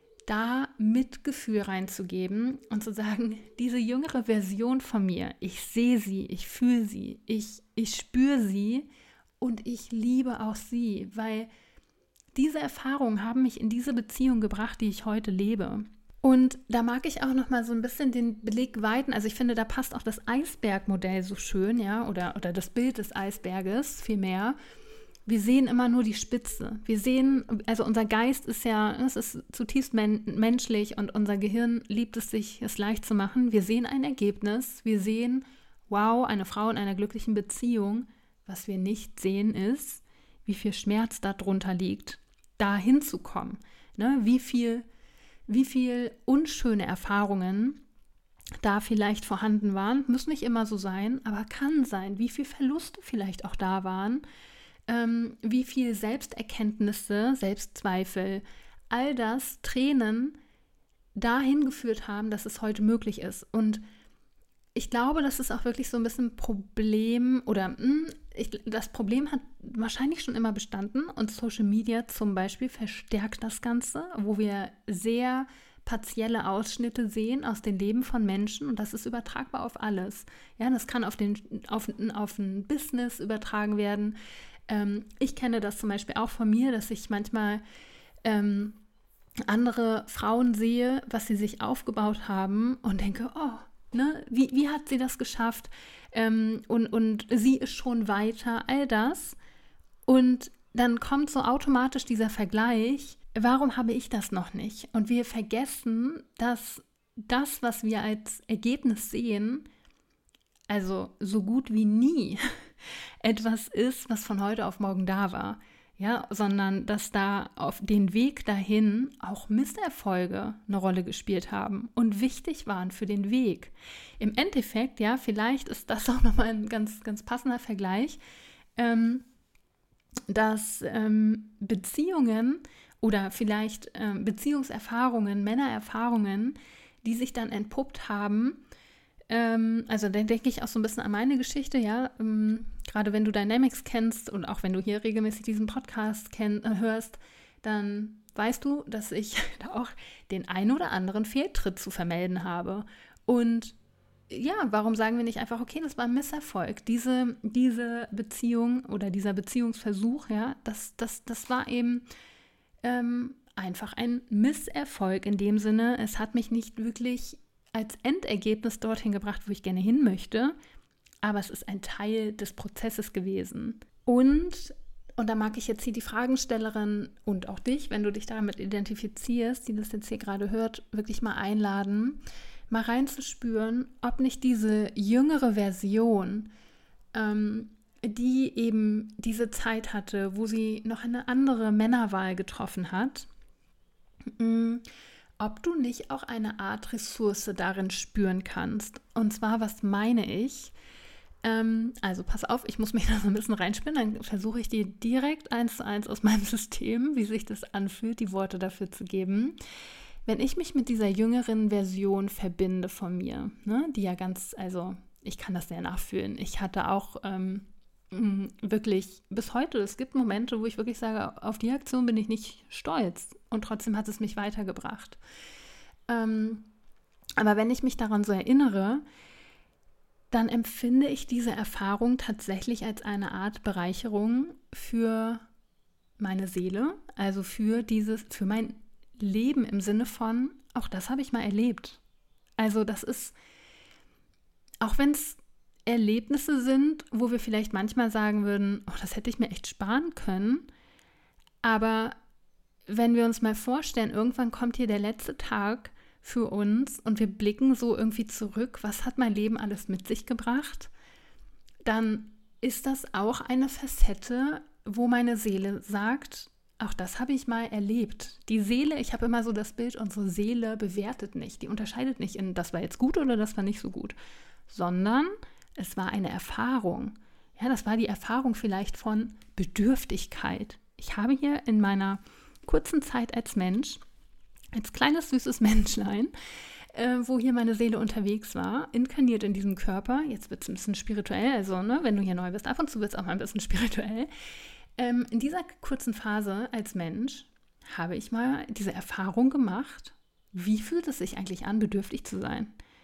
da Mitgefühl reinzugeben und zu sagen, diese jüngere Version von mir, ich sehe sie, ich fühle sie, ich, ich spüre sie und ich liebe auch sie, weil diese Erfahrungen haben mich in diese Beziehung gebracht, die ich heute lebe. Und da mag ich auch noch mal so ein bisschen den Blick weiten. Also ich finde, da passt auch das Eisbergmodell so schön, ja, oder, oder das Bild des Eisberges vielmehr. Wir sehen immer nur die Spitze. Wir sehen, also unser Geist ist ja, es ist zutiefst men- menschlich und unser Gehirn liebt es, sich es leicht zu machen. Wir sehen ein Ergebnis. Wir sehen, wow, eine Frau in einer glücklichen Beziehung. Was wir nicht sehen ist, wie viel Schmerz darunter liegt, da hinzukommen. Ne? Wie viel wie viel unschöne Erfahrungen da vielleicht vorhanden waren, muss nicht immer so sein, aber kann sein, wie viel Verluste vielleicht auch da waren, ähm, wie viel Selbsterkenntnisse, Selbstzweifel, all das, Tränen dahin geführt haben, dass es heute möglich ist. Und ich glaube, das ist auch wirklich so ein bisschen ein Problem oder mh, ich, das Problem hat wahrscheinlich schon immer bestanden und Social Media zum Beispiel verstärkt das Ganze, wo wir sehr partielle Ausschnitte sehen aus dem Leben von Menschen und das ist übertragbar auf alles. Ja, das kann auf, den, auf, auf ein Business übertragen werden. Ähm, ich kenne das zum Beispiel auch von mir, dass ich manchmal ähm, andere Frauen sehe, was sie sich aufgebaut haben und denke, oh, Ne? Wie, wie hat sie das geschafft? Ähm, und, und sie ist schon weiter, all das. Und dann kommt so automatisch dieser Vergleich, warum habe ich das noch nicht? Und wir vergessen, dass das, was wir als Ergebnis sehen, also so gut wie nie etwas ist, was von heute auf morgen da war. Ja, sondern dass da auf den Weg dahin auch Misserfolge eine Rolle gespielt haben und wichtig waren für den Weg. Im Endeffekt, ja, vielleicht ist das auch nochmal ein ganz, ganz passender Vergleich, ähm, dass ähm, Beziehungen oder vielleicht ähm, Beziehungserfahrungen, Männererfahrungen, die sich dann entpuppt haben, ähm, also dann denke ich auch so ein bisschen an meine Geschichte, ja, ähm, gerade wenn du Dynamics kennst und auch wenn du hier regelmäßig diesen Podcast kenn, äh, hörst, dann weißt du, dass ich da auch den ein oder anderen Fehltritt zu vermelden habe. Und ja, warum sagen wir nicht einfach, okay, das war ein Misserfolg. Diese, diese Beziehung oder dieser Beziehungsversuch, ja, das, das, das war eben ähm, einfach ein Misserfolg in dem Sinne, es hat mich nicht wirklich als Endergebnis dorthin gebracht, wo ich gerne hin möchte, aber es ist ein Teil des Prozesses gewesen. Und, und da mag ich jetzt hier die Fragenstellerin und auch dich, wenn du dich damit identifizierst, die das jetzt hier gerade hört, wirklich mal einladen, mal reinzuspüren, ob nicht diese jüngere Version, ähm, die eben diese Zeit hatte, wo sie noch eine andere Männerwahl getroffen hat, mh, ob du nicht auch eine Art Ressource darin spüren kannst. Und zwar, was meine ich? Ähm, also pass auf, ich muss mich da so ein bisschen reinspinnen, dann versuche ich dir direkt eins zu eins aus meinem System, wie sich das anfühlt, die Worte dafür zu geben. Wenn ich mich mit dieser jüngeren Version verbinde von mir, ne, die ja ganz, also ich kann das sehr nachfühlen. Ich hatte auch ähm, wirklich bis heute, es gibt Momente, wo ich wirklich sage, auf die Aktion bin ich nicht stolz und trotzdem hat es mich weitergebracht. Ähm, aber wenn ich mich daran so erinnere, dann empfinde ich diese Erfahrung tatsächlich als eine Art Bereicherung für meine Seele, also für dieses, für mein Leben im Sinne von, auch das habe ich mal erlebt. Also das ist, auch wenn es Erlebnisse sind, wo wir vielleicht manchmal sagen würden, oh, das hätte ich mir echt sparen können, aber wenn wir uns mal vorstellen, irgendwann kommt hier der letzte Tag für uns und wir blicken so irgendwie zurück, was hat mein Leben alles mit sich gebracht, dann ist das auch eine Facette, wo meine Seele sagt, auch das habe ich mal erlebt. Die Seele, ich habe immer so das Bild, unsere Seele bewertet nicht. Die unterscheidet nicht in, das war jetzt gut oder das war nicht so gut, sondern es war eine Erfahrung. Ja, das war die Erfahrung vielleicht von Bedürftigkeit. Ich habe hier in meiner kurzen Zeit als Mensch, als kleines süßes Menschlein, äh, wo hier meine Seele unterwegs war, inkarniert in diesem Körper, jetzt wird es ein bisschen spirituell, also ne, wenn du hier neu bist, ab und zu wird es auch mal ein bisschen spirituell. Ähm, in dieser kurzen Phase als Mensch habe ich mal diese Erfahrung gemacht, wie fühlt es sich eigentlich an, bedürftig zu sein?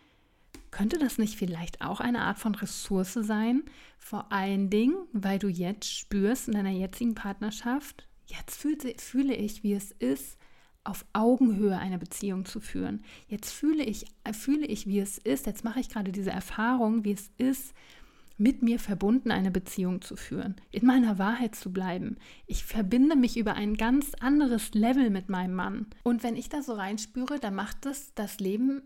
Könnte das nicht vielleicht auch eine Art von Ressource sein? Vor allen Dingen, weil du jetzt spürst in deiner jetzigen Partnerschaft, jetzt fühle, fühle ich, wie es ist, auf Augenhöhe eine Beziehung zu führen. Jetzt fühle ich, fühle ich, wie es ist, jetzt mache ich gerade diese Erfahrung, wie es ist, mit mir verbunden eine Beziehung zu führen, in meiner Wahrheit zu bleiben. Ich verbinde mich über ein ganz anderes Level mit meinem Mann. Und wenn ich da so reinspüre, dann macht es das Leben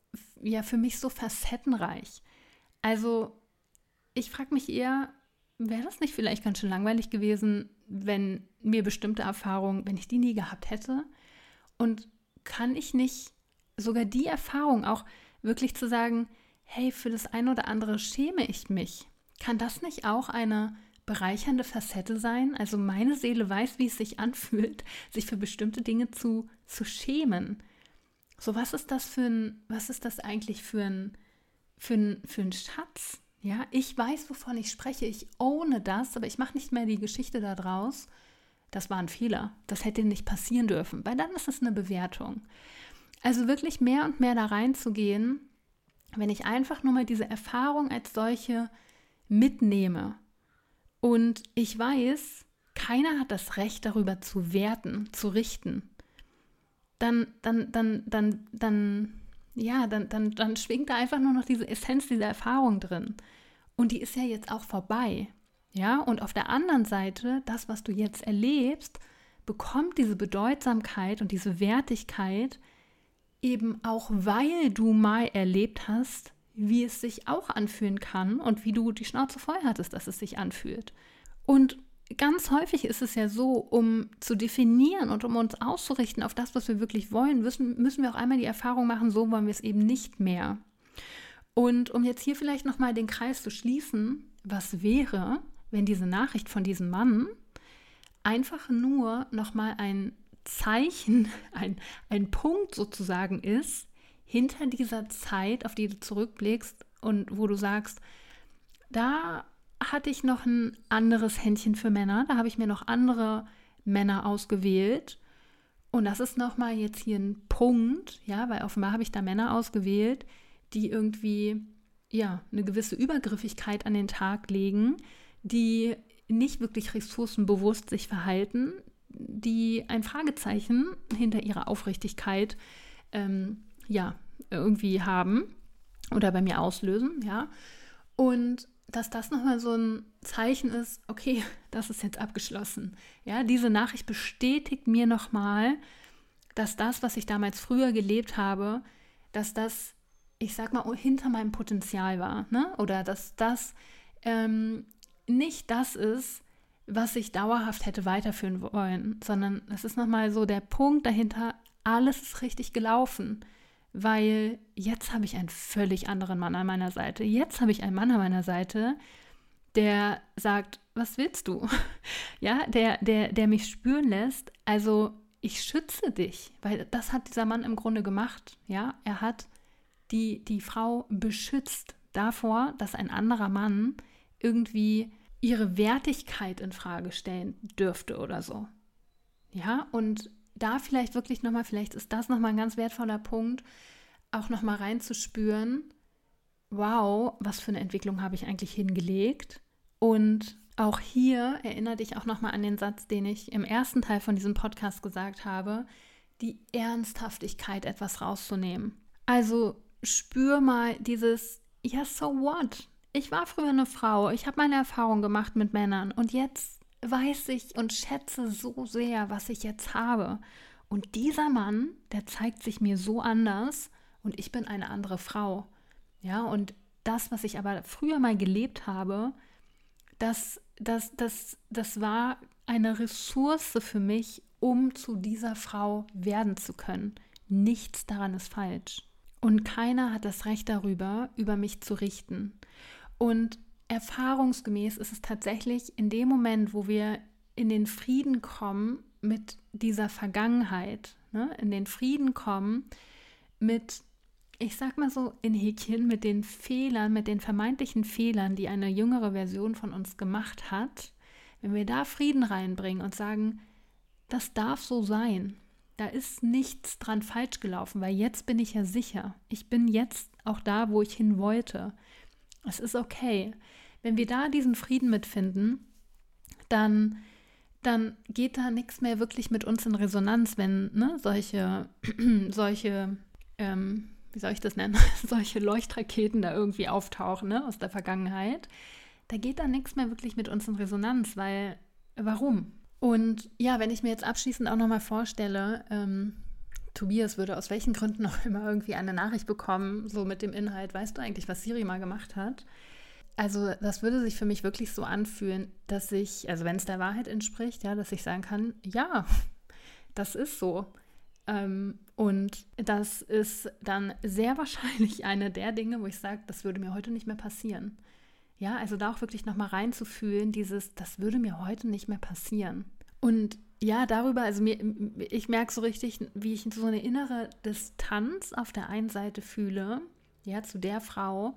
ja für mich so facettenreich. Also ich frage mich eher, wäre das nicht vielleicht ganz schön langweilig gewesen, wenn mir bestimmte Erfahrungen, wenn ich die nie gehabt hätte? Und kann ich nicht sogar die Erfahrung auch wirklich zu sagen, hey, für das eine oder andere schäme ich mich. Kann das nicht auch eine bereichernde Facette sein? Also meine Seele weiß, wie es sich anfühlt, sich für bestimmte Dinge zu, zu schämen. So, was ist das für ein, was ist das eigentlich für ein, für ein, für ein Schatz? Ja, ich weiß, wovon ich spreche, ich ohne das, aber ich mache nicht mehr die Geschichte da draus. Das war ein Fehler, das hätte nicht passieren dürfen, weil dann ist es eine Bewertung. Also wirklich mehr und mehr da reinzugehen, wenn ich einfach nur mal diese Erfahrung als solche mitnehme und ich weiß, keiner hat das Recht, darüber zu werten, zu richten, dann, dann, dann, dann, dann, ja, dann, dann, dann schwingt da einfach nur noch diese Essenz dieser Erfahrung drin. Und die ist ja jetzt auch vorbei. Ja, und auf der anderen Seite, das, was du jetzt erlebst, bekommt diese Bedeutsamkeit und diese Wertigkeit eben auch, weil du mal erlebt hast, wie es sich auch anfühlen kann und wie du die Schnauze voll hattest, dass es sich anfühlt. Und ganz häufig ist es ja so, um zu definieren und um uns auszurichten auf das, was wir wirklich wollen, müssen, müssen wir auch einmal die Erfahrung machen, so wollen wir es eben nicht mehr. Und um jetzt hier vielleicht nochmal den Kreis zu schließen, was wäre, wenn diese Nachricht von diesem Mann einfach nur nochmal ein Zeichen, ein, ein Punkt sozusagen ist, hinter dieser Zeit, auf die du zurückblickst und wo du sagst, da hatte ich noch ein anderes Händchen für Männer, da habe ich mir noch andere Männer ausgewählt Und das ist nochmal jetzt hier ein Punkt, ja, weil offenbar habe ich da Männer ausgewählt, die irgendwie, ja, eine gewisse Übergriffigkeit an den Tag legen, die nicht wirklich ressourcenbewusst sich verhalten, die ein Fragezeichen hinter ihrer Aufrichtigkeit ähm, ja, irgendwie haben oder bei mir auslösen, ja. Und dass das nochmal so ein Zeichen ist, okay, das ist jetzt abgeschlossen. Ja, diese Nachricht bestätigt mir nochmal, dass das, was ich damals früher gelebt habe, dass das, ich sag mal, hinter meinem Potenzial war, ne? Oder dass das ähm, nicht das ist, was ich dauerhaft hätte weiterführen wollen, sondern es ist nochmal so der Punkt dahinter, alles ist richtig gelaufen, weil jetzt habe ich einen völlig anderen Mann an meiner Seite. Jetzt habe ich einen Mann an meiner Seite, der sagt, was willst du? Ja, der, der, der mich spüren lässt, also ich schütze dich, weil das hat dieser Mann im Grunde gemacht. Ja, er hat die, die Frau beschützt davor, dass ein anderer Mann irgendwie ihre Wertigkeit in Frage stellen dürfte oder so. Ja, und da vielleicht wirklich nochmal, vielleicht ist das nochmal ein ganz wertvoller Punkt, auch nochmal reinzuspüren, wow, was für eine Entwicklung habe ich eigentlich hingelegt? Und auch hier erinnere dich auch nochmal an den Satz, den ich im ersten Teil von diesem Podcast gesagt habe, die Ernsthaftigkeit etwas rauszunehmen. Also spür mal dieses, ja, so what? Ich war früher eine Frau, ich habe meine Erfahrung gemacht mit Männern und jetzt weiß ich und schätze so sehr, was ich jetzt habe. Und dieser Mann, der zeigt sich mir so anders und ich bin eine andere Frau. Ja, und das, was ich aber früher mal gelebt habe, das, das, das, das war eine Ressource für mich, um zu dieser Frau werden zu können. Nichts daran ist falsch. Und keiner hat das Recht darüber, über mich zu richten. Und erfahrungsgemäß ist es tatsächlich in dem Moment, wo wir in den Frieden kommen mit dieser Vergangenheit, ne, in den Frieden kommen mit, ich sag mal so in Häkchen, mit den Fehlern, mit den vermeintlichen Fehlern, die eine jüngere Version von uns gemacht hat, wenn wir da Frieden reinbringen und sagen, das darf so sein, da ist nichts dran falsch gelaufen, weil jetzt bin ich ja sicher, ich bin jetzt auch da, wo ich hin wollte. Es ist okay. Wenn wir da diesen Frieden mitfinden, dann, dann geht da nichts mehr wirklich mit uns in Resonanz, wenn ne, solche, solche ähm, wie soll ich das nennen, solche Leuchtraketen da irgendwie auftauchen, ne, aus der Vergangenheit. Da geht da nichts mehr wirklich mit uns in Resonanz, weil, warum? Und ja, wenn ich mir jetzt abschließend auch nochmal vorstelle, ähm, Tobias würde aus welchen Gründen auch immer irgendwie eine Nachricht bekommen, so mit dem Inhalt, weißt du eigentlich, was Siri mal gemacht hat? Also das würde sich für mich wirklich so anfühlen, dass ich, also wenn es der Wahrheit entspricht, ja, dass ich sagen kann, ja, das ist so. Ähm, und das ist dann sehr wahrscheinlich eine der Dinge, wo ich sage, das würde mir heute nicht mehr passieren. Ja, also da auch wirklich nochmal reinzufühlen, dieses, das würde mir heute nicht mehr passieren. Und ja, darüber, also mir, ich merke so richtig, wie ich so eine innere Distanz auf der einen Seite fühle, ja, zu der Frau,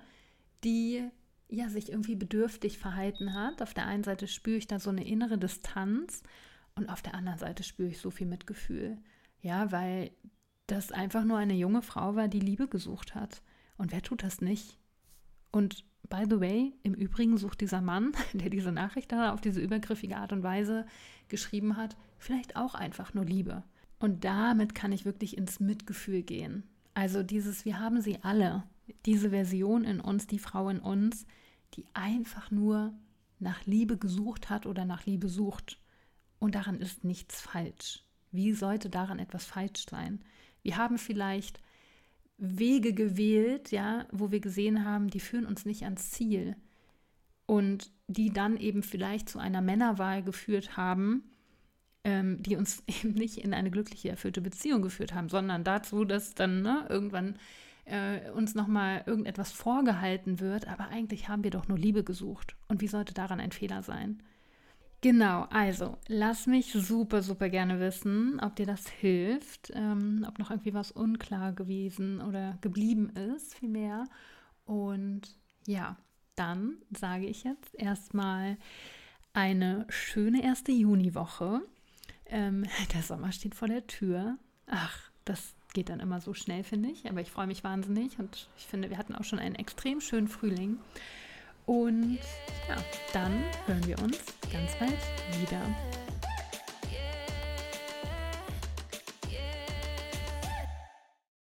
die ja sich irgendwie bedürftig verhalten hat. Auf der einen Seite spüre ich da so eine innere Distanz und auf der anderen Seite spüre ich so viel Mitgefühl. Ja, weil das einfach nur eine junge Frau war, die Liebe gesucht hat. Und wer tut das nicht? Und by the way, im Übrigen sucht dieser Mann, der diese Nachricht da auf diese übergriffige Art und Weise geschrieben hat, vielleicht auch einfach nur Liebe. Und damit kann ich wirklich ins Mitgefühl gehen. Also dieses, wir haben sie alle, diese Version in uns, die Frau in uns, die einfach nur nach Liebe gesucht hat oder nach Liebe sucht. Und daran ist nichts falsch. Wie sollte daran etwas falsch sein? Wir haben vielleicht Wege gewählt, ja, wo wir gesehen haben, die führen uns nicht ans Ziel und die dann eben vielleicht zu einer Männerwahl geführt haben, ähm, die uns eben nicht in eine glückliche, erfüllte Beziehung geführt haben, sondern dazu, dass dann ne, irgendwann äh, uns nochmal irgendetwas vorgehalten wird, aber eigentlich haben wir doch nur Liebe gesucht. Und wie sollte daran ein Fehler sein? Genau, also lass mich super, super gerne wissen, ob dir das hilft, ähm, ob noch irgendwie was unklar gewesen oder geblieben ist, vielmehr. Und ja, dann sage ich jetzt erstmal eine schöne erste Juniwoche. Ähm, der Sommer steht vor der Tür. Ach, das geht dann immer so schnell, finde ich. Aber ich freue mich wahnsinnig und ich finde, wir hatten auch schon einen extrem schönen Frühling. Und ja, dann hören wir uns ganz bald wieder.